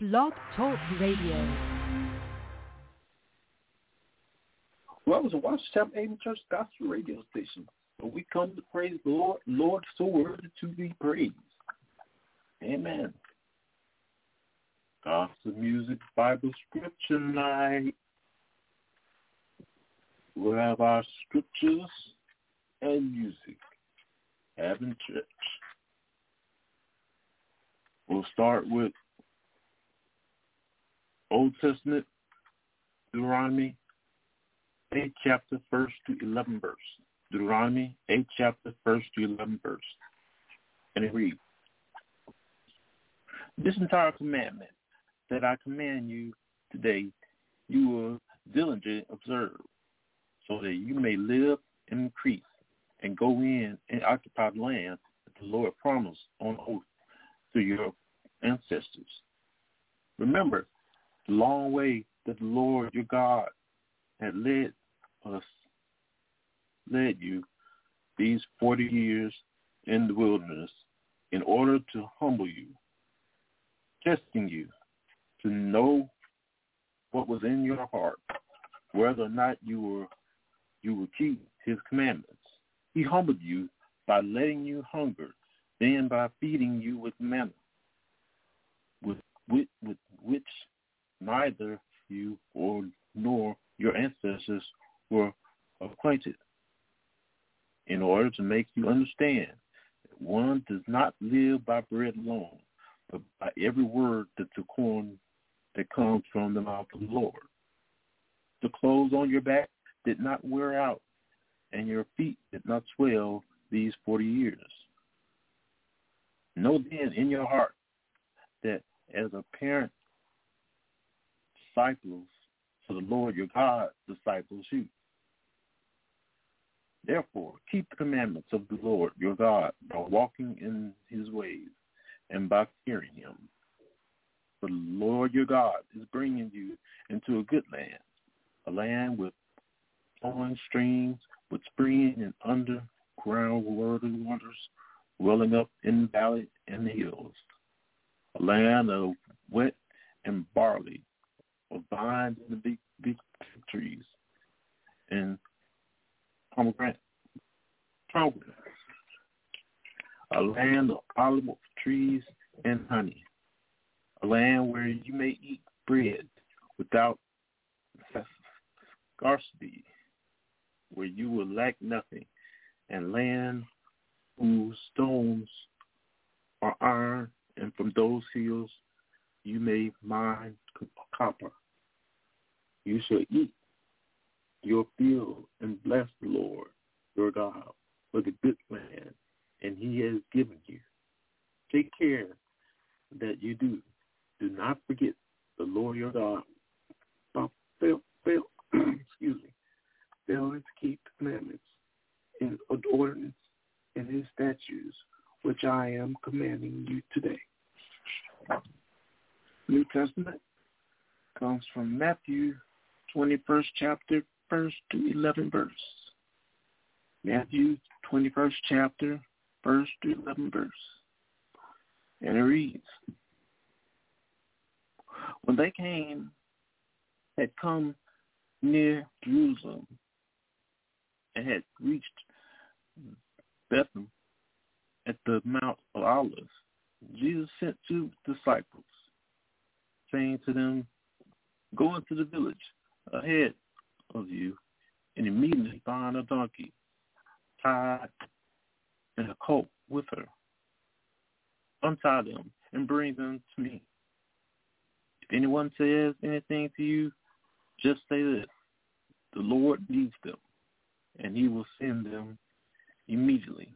Blog Talk Radio. Well, it's a Washington Amen Church Gospel Radio Station, where we come to praise the Lord. Lord, so worthy to be praised. Amen. Gospel music, Bible scripture night. We'll have our scriptures and music having church. We'll start with Old Testament, Deuteronomy 8 chapter 1st to 11 verse. Deuteronomy 8 chapter 1st to 11 verse. And it reads, "This entire commandment that I command you today, you will diligently observe, so that you may live and increase, and go in and occupy the land that the Lord promised on oath to your ancestors. Remember the long way that the Lord your God had led you these 40 years in the wilderness in order to humble you, testing you to know what was in your heart, whether or not you would keep his commandments. He humbled you by letting you hunger, then by feeding you with manna, with which neither you nor your ancestors were acquainted, in order to make you understand that one does not live by bread alone, but by every word that comes from the mouth of the Lord. The clothes on your back did not wear out, and your feet did not swell these 40 years. Know then in your heart that as a parent disciples to the Lord your God disciples you. Therefore, keep the commandments of the Lord your God by walking in his ways and by fearing him. For the Lord your God is bringing you into a good land, a land with flowing streams, with spring and underground waters welling up in the valley and the hills, a land of wheat and barley, of vines and the big trees, and pomegranates, a land of olive trees and honey, a land where you may eat bread without scarcity, where you will lack nothing, and land whose stones are iron, and from those hills you may mine copper. You shall eat your field and bless the Lord your God for the good land, and he has given you. Take care that you do. Do not forget the Lord your God. Fail to keep the commandments and ordinance and his statutes, which I am commanding you today." New Testament comes from Matthew 21st chapter, 1st to 11 verse. Matthew 21st chapter, 1st to 11 verse. And it reads, "When they had come near Jerusalem and had reached Bethlehem at the Mount of Olives, Jesus sent two disciples, saying to them, 'Go into the village ahead of you, and immediately find a donkey tied and a colt with her. Untie them and bring them to me. If anyone says anything to you, just say this: the Lord needs them, and he will send them immediately.'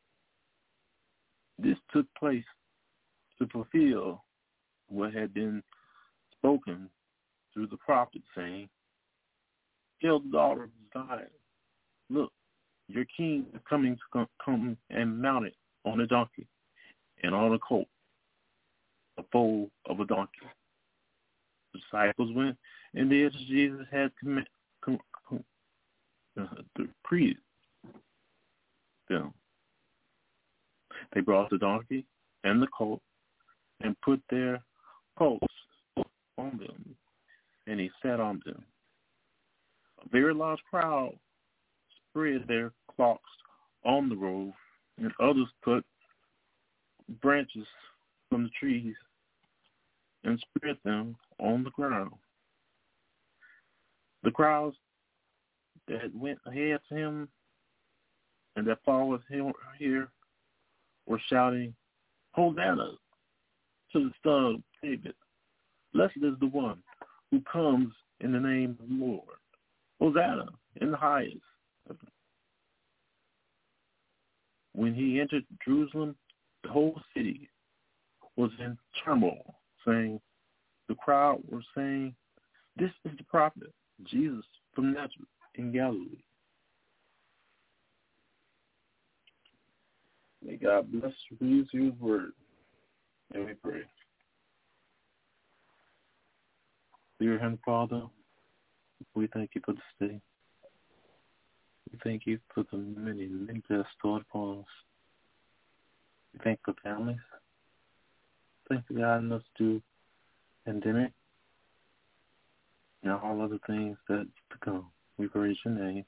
This took place to fulfill what had been spoken through the prophet, saying, 'Tell the daughter of Zion, look, your king is coming to come and mounted on a donkey and on a colt, the foal of a donkey.' The disciples went and did as Jesus had decreed them. They brought the donkey and the colt and put their coats on them, and he sat on them. A very large crowd spread their cloaks on the road, and others put branches from the trees and spread them on the ground. The crowds that went ahead to him and that followed him here were shouting, "Hosanna to the Son of David. Blessed is the one who comes in the name of the Lord. Hosanna in the highest." When he entered Jerusalem, the whole city was in turmoil, the crowd were saying, "This is the prophet, Jesus from Nazareth in Galilee." May God bless you through his word. And we pray. Dear Heavenly Father, we thank you for this day. We thank you for the many, many blessings stored upon us. We thank you for families. Thank you for guiding us through pandemic and all other things that's to come. We praise your name.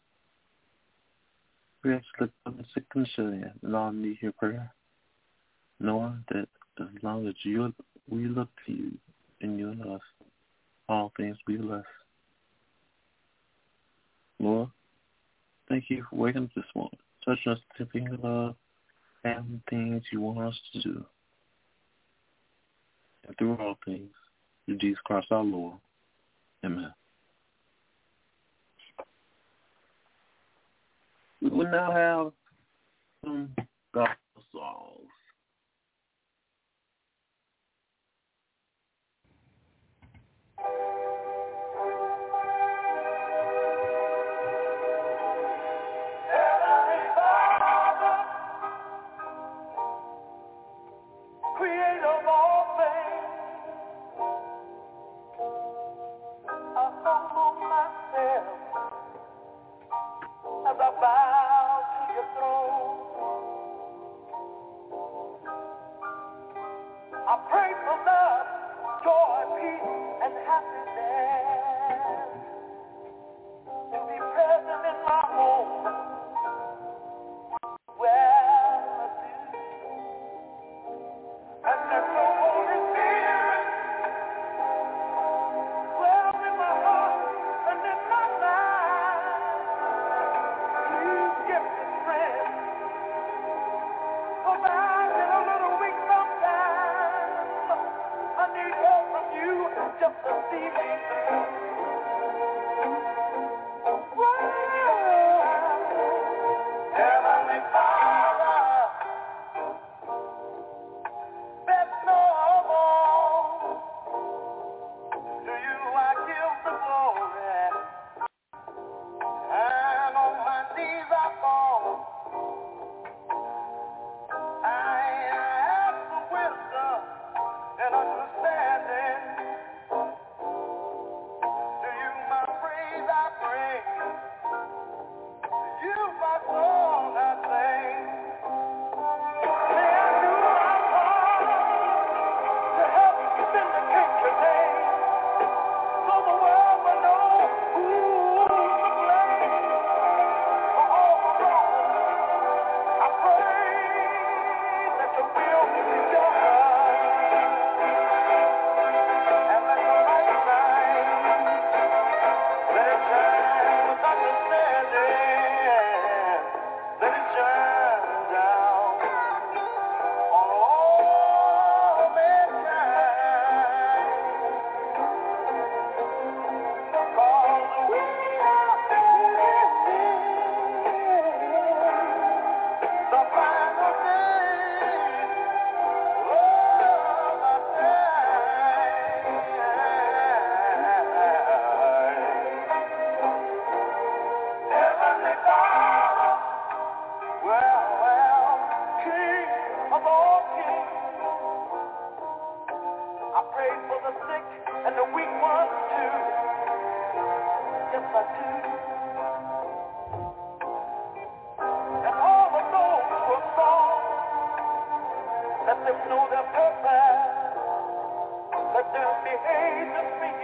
We actually look up the sick and shut in and all need your prayer, knowing that as long as we look to you and you and us, all things be blessed. Lord, thank you for waking up this morning, touching us to be love, having things you want us to do. And through all things, through Jesus Christ our Lord. Amen. We will now have some gospel songs. Let them know their purpose. Let them behave the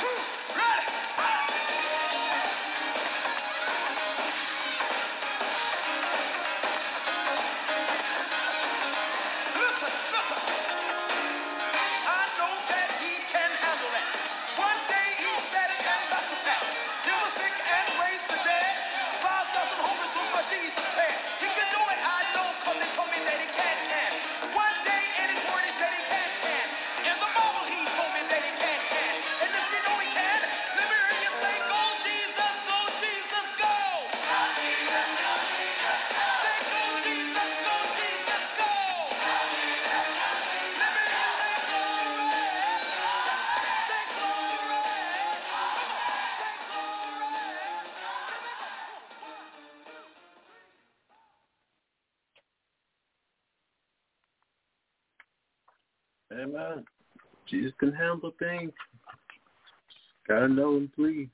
Amen. Jesus can handle things. Gotta know and please.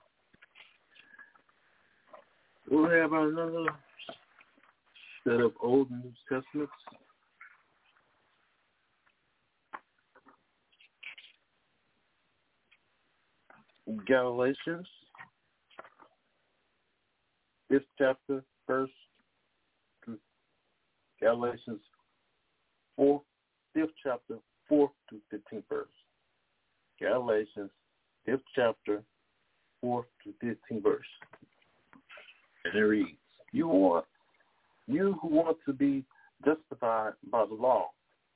We'll have another set of Old and New Testaments. Galatians, 5th chapter, 1st through Galatians 4th, 5th chapter, 4th to 15th verse. Galatians 5th chapter, 4th to 15th verse. And it reads, You who want to be justified by the law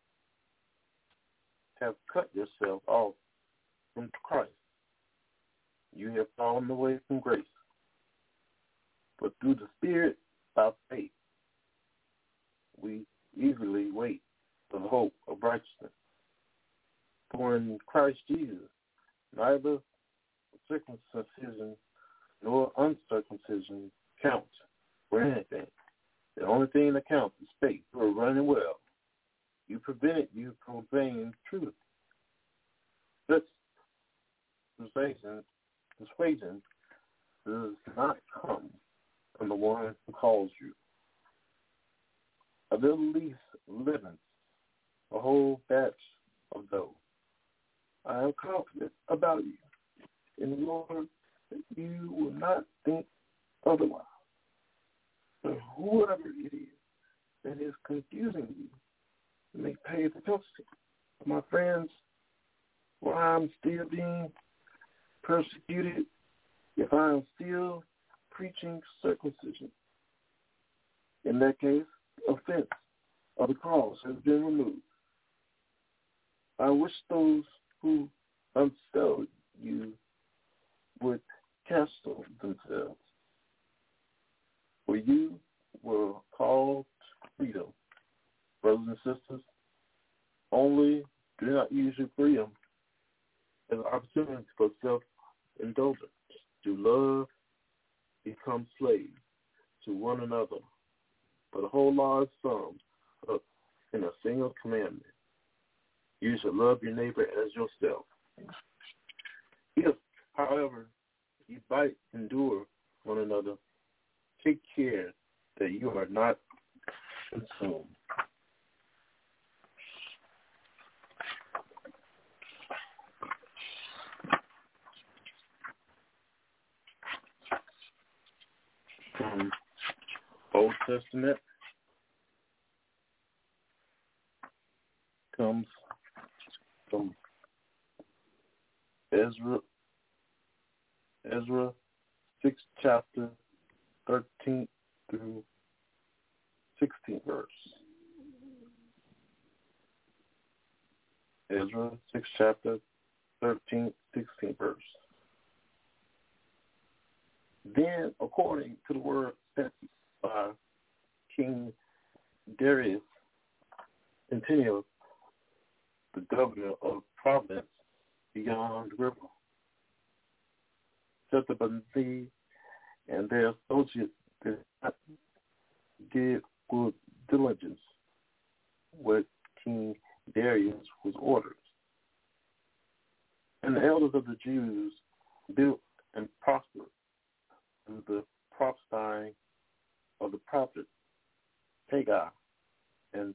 have cut yourself off from Christ. You have fallen away from grace. But through the Spirit, by faith, we eagerly wait for the hope of righteousness. For in Christ Jesus, neither circumcision nor uncircumcision counts for anything. The only thing that counts is faith. You are running well. You prevented you from obeying truth. This persuasion does not come from the one who calls you. A little least leavens a whole batch of dough. I am confident about you in the Lord that you will not think otherwise. But whoever it is that is confusing you may pay attention. My friends, while I'm still being persecuted, if I am still preaching circumcision, in that case, offense of the cross has been removed. I wish those who unsell you would castle themselves. For you were called to freedom, brothers and sisters. Only do not use your freedom as an opportunity for self-indulgence. To love, become slaves to one another. For the whole law is summed up in a single commandment. You shall love your neighbor as yourself. If, however, you bite, endure one another, take care that you are not consumed. From Old Testament comes from Ezra 6th chapter, 13th through 16th verse. Ezra 6th chapter, 13th, 16th verse. Then, according to the word sent by King Darius, continued the governor of province beyond the river, Shethar-bozri and their associates did not give good diligence what King Darius was ordered. And the elders of the Jews built and prospered through the prophesying of the prophet Haggai and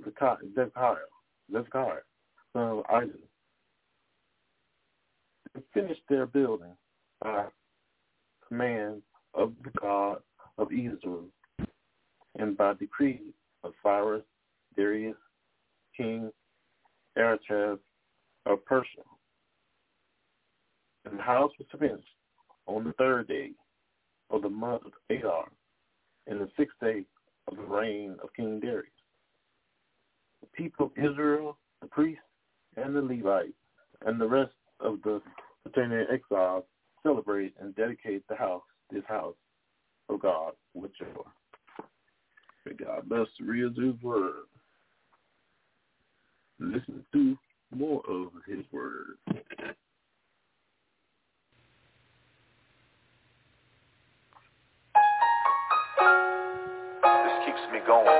Zedekiah, son of Isaac. finished their building by command of the God of Israel and by decree of Cyrus, Darius, King Artaxerxes of Persia. And the house was finished on the 3rd day of the month of Adar, in the 6th day of the reign of King Darius. The people of Israel, the priests, and the Levites, and the rest of the returning exiles celebrate and dedicate this house of God with joy. May God bless the readers of His word. Listen to more of His word. This keeps me going.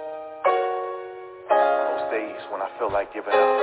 Those days when I feel like giving up.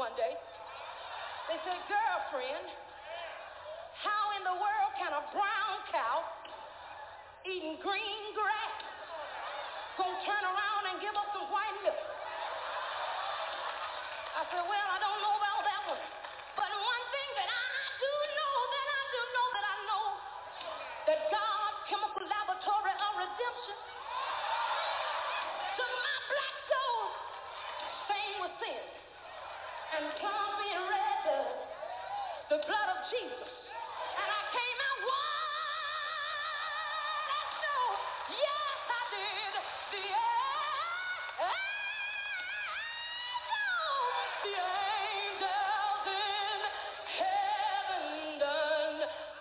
one day. They said, girlfriend, how in the world can a brown cow eating green grass gonna turn around and give up some white milk? I said, well, I don't know about that one. But one thing that I do know, that God's chemical laboratory of redemption took my black soul, stained with sin, and plumbed me in red blood, the blood of Jesus. And I came out white as snow. Yes, I did. The angels in heaven done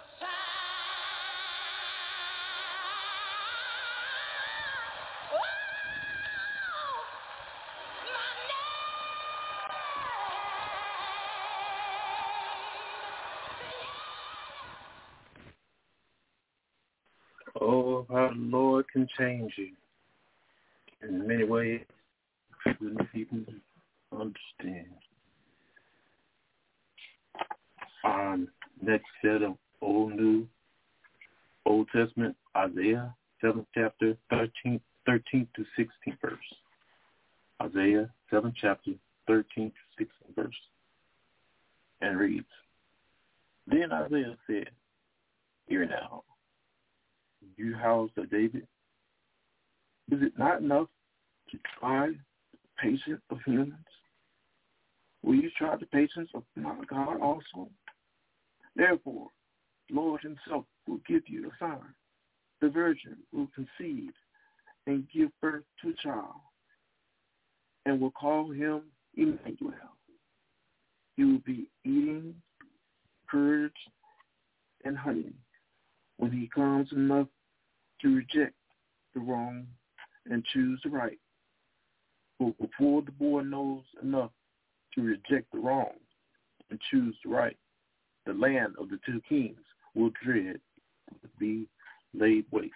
sigh. Oh, my name. Oh, how the Lord can change you in many ways we wouldn't even understand. Next set of Old Testament, Isaiah 7th chapter 13th to 16th verse. Isaiah 7th chapter 13th to 16th verse. And reads, Then Isaiah said, Hear now, you house of David, is it not enough to try the patience of humans? Will you try the patience of my God also? Therefore, the Lord himself will give you a sign. The virgin will conceive and give birth to a child, and will call him Emmanuel. He will be eating curds and honey when he comes enough to reject the wrong and choose the right. But before the boy knows enough to reject the wrong and choose the right, the land of the two kings will dread to be laid waste.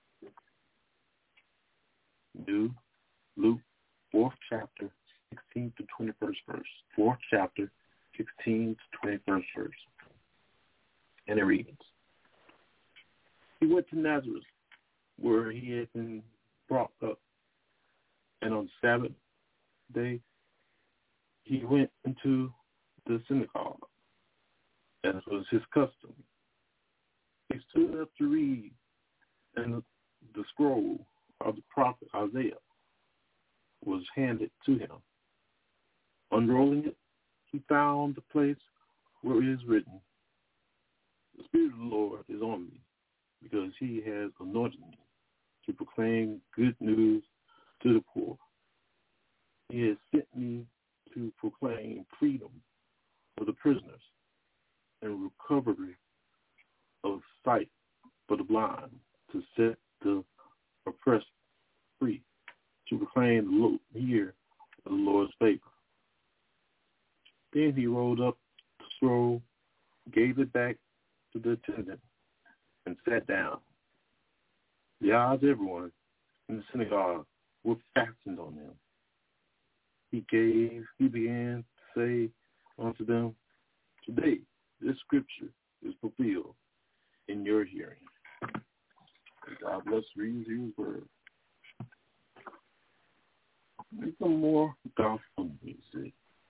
New Luke 4th chapter 16 to 21st verse. 4th chapter 16 to 21st verse. And it reads, He went to Nazareth, where he had been brought up, and on the Sabbath day he went into the synagogue, as was his custom. He stood up to read, and the scroll of the prophet Isaiah was handed to him. Unrolling it, he found the place where it is written, The Spirit of the Lord is on me, because he has anointed me to proclaim good news to the poor. He has sent me to proclaim freedom for the prisoners and recovery of sight for the blind, to set the oppressed free, to proclaim the year of the Lord's favor. Then he rolled up the scroll, gave it back to the attendant, and sat down. The eyes of everyone in the synagogue were fastened on him. He began to say unto them, Today this scripture is fulfilled in your hearing. God bless reading his word. Make some more gospel music.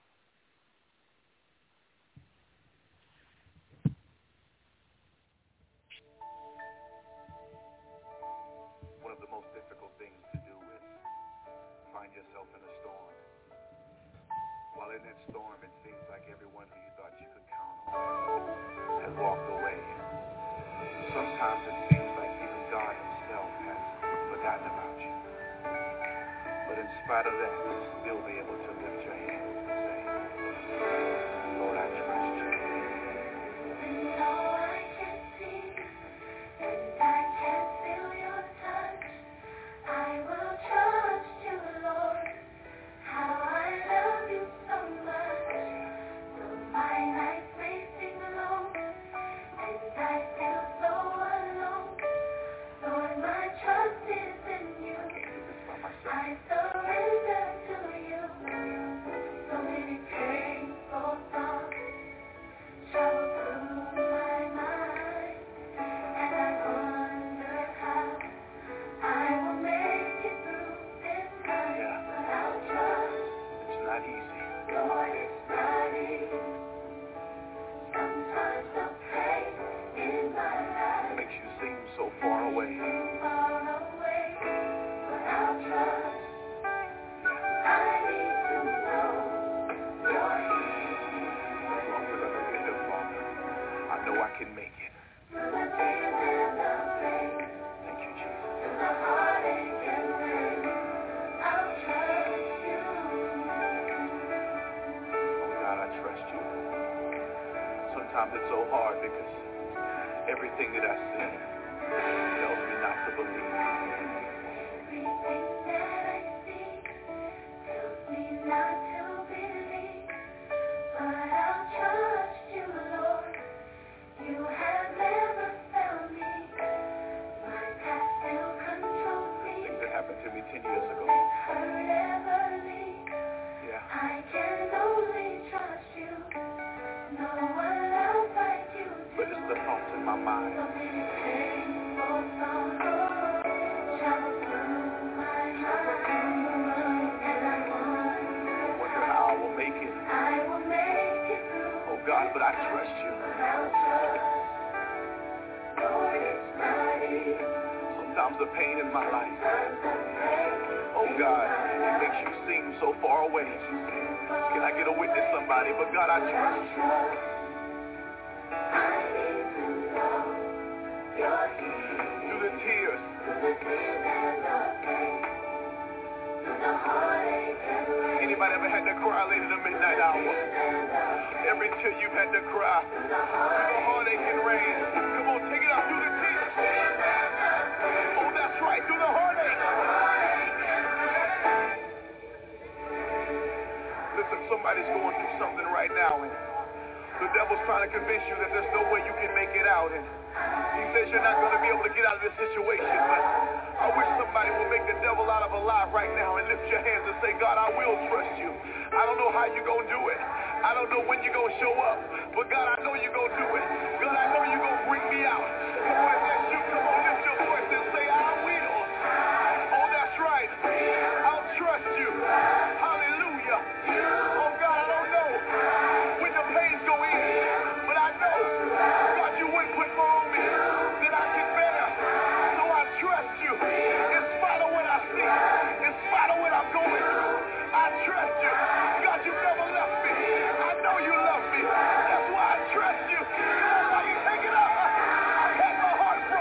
One of the most difficult things to do is find yourself in a storm. While in that storm, it seems like everyone who you thought you could count on has walked away. Sometimes it seems like even God himself has forgotten about you. But in spite of that, you'll still be able to lift your hands and say, Lord, I trust you. Though I can see and I can feel your touch, I will trust you, Lord. How I love you so much. Though my nights may seem long and I feel so alone, Lord, my trust is in you. I surrender to you. sometimes it's so hard because everything that I see tells me not to believe. Everything that I see tells me not to believe, but I'll trust you, Lord. You have never failed me. My past still controls me. Things that happened to me 10 years ago. Hurt ever leave. Yeah. I can only trust you. No one else like you do. But it's the thoughts in my mind. So many painful thoughts travel through my mind, and I Wonder how I will make it. I will make it through. Oh God, but I trust you. I'll trust. Lord, it's not easy. Sometimes the pain in my life, Sometimes the pain oh God, it makes you seem so far away. Can I get a witness, somebody? But God, I trust you. I need to know you're here. Through the tears, Through the tears and the pain, through the heartache and rain, anybody ever had to cry late in the midnight hour? and the Every tear you've had to cry, through the through the heartache and rain. Come on, take it up through the tears. Oh, that's right, through the heartache. Listen, somebody's going through something right now, and the devil's trying to convince you that there's no way you can make it out, and he says you're not going to be able to get out of this situation, but I wish somebody would make the devil out of a lie right now and lift your hands and say, God, I will trust you. I don't know how you're going to do it. I don't know when you're going to show up, but God, I know you're going to do it. God, I know you're going to bring me out. Come on, if that's you, come on, lift your voice and say, I will. Oh, that's right. I'll trust you. Hallelujah. Oh, God, I don't know when the pains go in, but I know, God, you wouldn't put more on me than I can bear. So I trust you in spite of what I see, in spite of what I'm going through. I trust you. God, you never left me. I know you love me. That's why I trust you. Come on, now you take it up. I've had my heart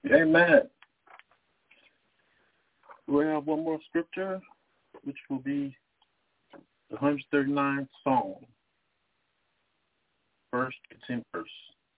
Amen. We have one more scripture, which will be the 139th Psalm, 1st to 10th verse.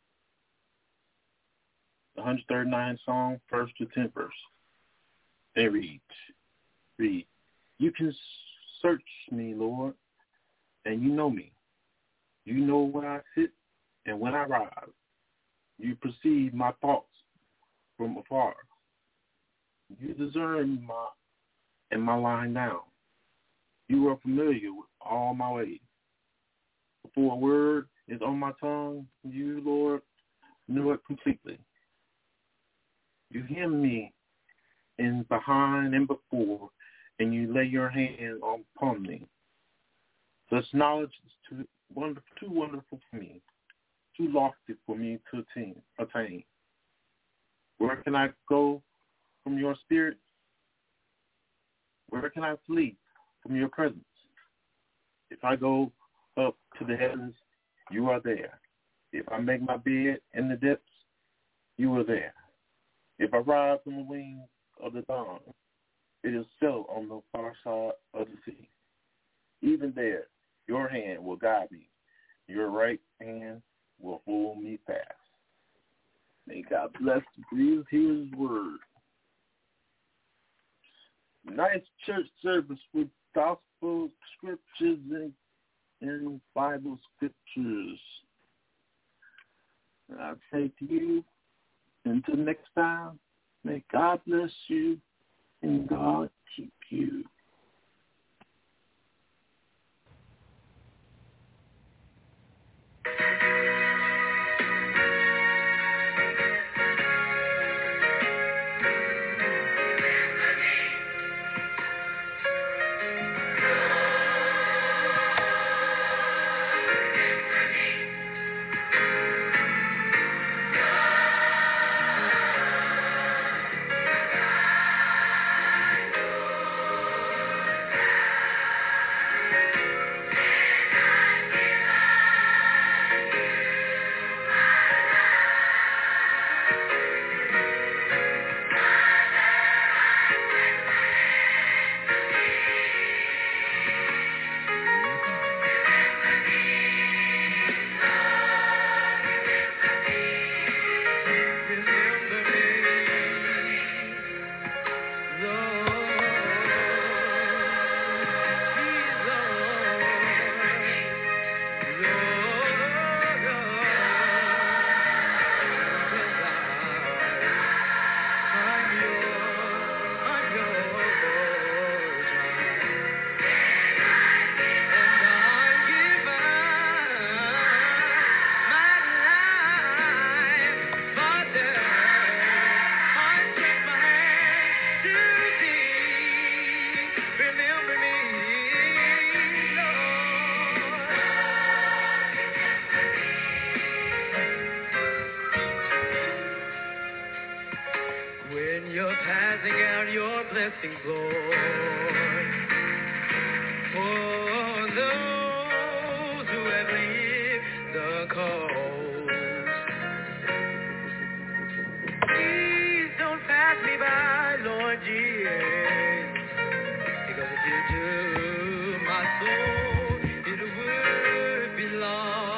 The 139th Psalm, 1st to 10th verse. And read. You can search me, Lord, and you know me. You know where I sit and when I rise. You perceive my thoughts from afar. You discern my lying down. You are familiar with all my ways. Before a word is on my tongue, you, Lord, know it completely. You hem me in behind and before, and you lay your hand upon me. Such knowledge is too wonderful for me, too lofty for me to attain. Where can I go from your spirit? Where can I flee from your presence? If I go up to the heavens, you are there. If I make my bed in the depths, you are there. If I rise on the wings of the dawn, it is settled on the far side of the sea. Even there, your hand will guide me. Your right hand will hold me fast. May God bless his word. Nice church service with gospel scriptures and Bible scriptures. And I say to you, until next time, may God bless you and God keep you. When you're passing out your blessings, Lord, for those who have lived the coast, please don't pass me by, Lord Jesus, because if you do, my soul, it would be lost.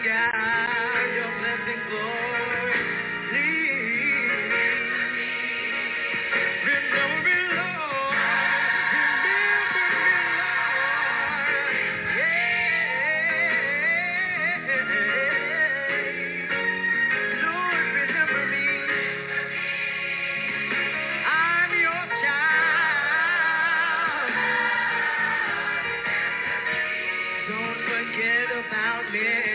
down your blessings, Lord. Please remember me, Lord. Remember me, Lord. Yeah. Lord, remember me. I'm your child. Don't forget about me.